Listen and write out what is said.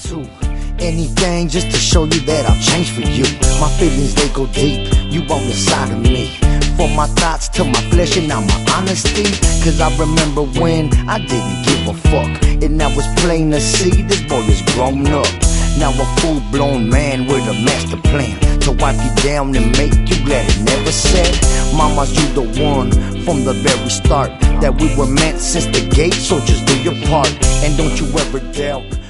too. Anything just to show you that I've changed for you. My feelings, they go deep, you on the side of me. From my thoughts to my flesh and now my honesty. Cause I remember when I didn't give a fuck, and now it's plain to see this boy is grown up. Now a full-blown man with a master plan to wipe you down and make you glad it never said. Mama's you the one from the very start, that we were meant since the gate, so just do your part. And don't you ever doubt